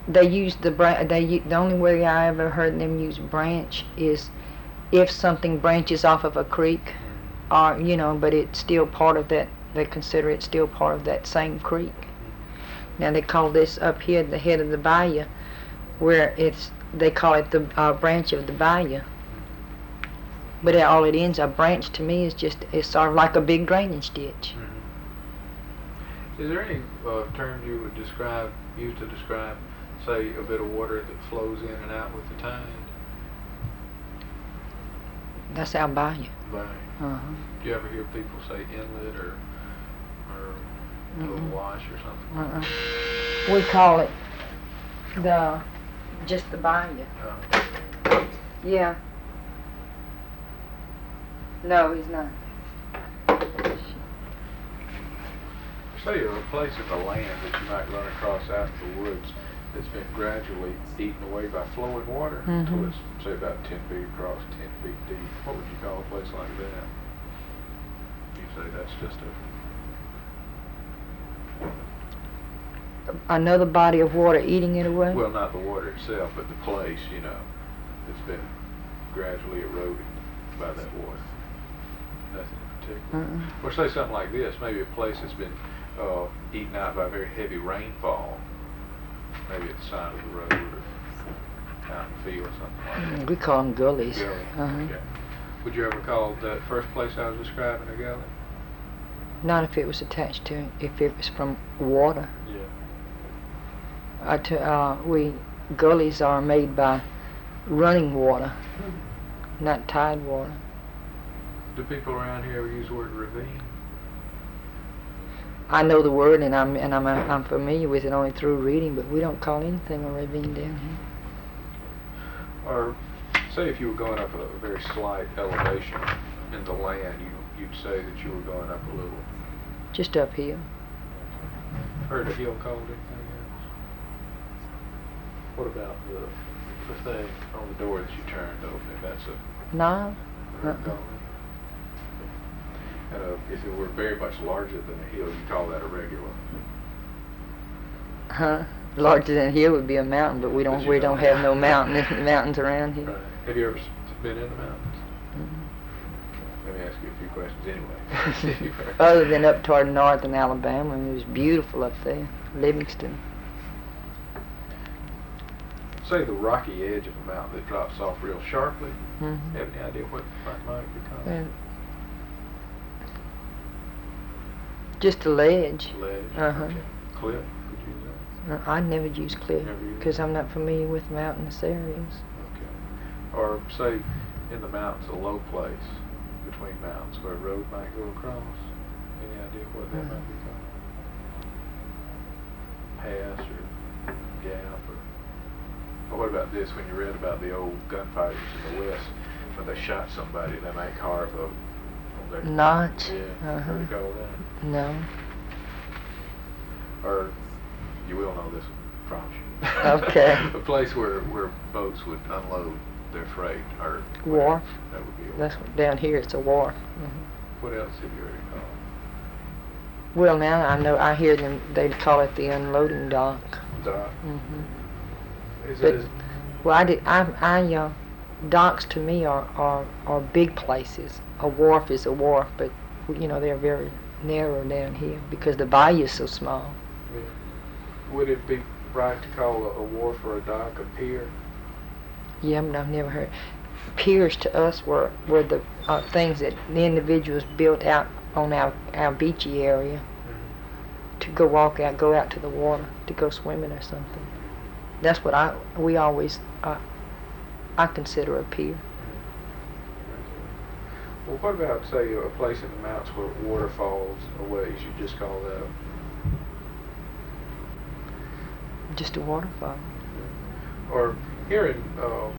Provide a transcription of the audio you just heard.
They use the only way I ever heard them use branch is if something branches off of a creek, or but it's still part of that. They consider it still part of that same creek. Now they call this up here the head of the bayou, where they call it the branch of the bayou. But all it ends, a branch to me is it's sort of like a big drainage ditch. Is there any terms you would use to describe, say, a bit of water that flows in and out with the tide? That's our bayou. Bayou. Do you ever hear people say inlet or a little wash or something? We call it just the bayou. Yeah. No, he's not. Say a place in the land that you might run across out in the woods that's been gradually eaten away by flowing water until it's, say, about 10 feet across, 10 feet deep. What would you call a place like that? You say that's just another body of water eating it away? Well, not the water itself, but the place, that's been gradually eroded by that water. Nothing in particular. Or say something like this, maybe a place that's been eaten out by very heavy rainfall, maybe at the side of the road or out in the field or something like that. We call them gullies. Gully. Okay. Would you ever call that first place I was describing a gully? Not if it was attached to, if it was from water. Yeah. Gullies are made by running water, not tide water. Do people around here ever use the word ravine? I know the word, and I'm familiar with it only through reading, but we don't call anything a ravine down here. Or say if you were going up a very slight elevation in the land, you'd say that you were going up a little. Just uphill. Heard a hill called anything else? What about the thing on the door that you turned open? That's a No. And if it were very much larger than a hill, you call that a regular. Larger than a hill would be a mountain, but we don't have no mountains around here. Right. Have you ever been in the mountains? Let me ask you a few questions anyway. Other than up toward northern Alabama, it was beautiful up there, Livingston. Say the rocky edge of a mountain that drops off real sharply. Mm-hmm. Have any idea what that might be called? Just a ledge. Ledge. Okay. Cliff. Would you use that? I never use cliff because I'm not familiar with mountainous areas. Okay. Or say in the mountains, a low place between mountains where a road might go across. Any idea what that might be called? Pass or gap or what about this? When you read about the old gunfighters in the West, when they shot somebody, they might carve a notch. Yeah. Heard you call that? No. Or you will know this, I promise you. Okay. A place where boats would unload their freight or wharf. That would be a wharf. That's down here. It's a wharf. What else have you heard it called? Well, now I hear them. They call it the unloading dock. Dock. Docks to me are big places. A wharf is a wharf, but they're very narrow down here because the bayou is so small. Yeah. Would it be right to call a wharf or a dock a pier? Yeah, but I've never heard. Piers to us were the things that the individuals built out on our beachy area to go out to the water, to go swimming or something. That's what I consider a pier. Well, what about, say, a place in the mountains where water falls away? You just call that just a waterfall. Or here in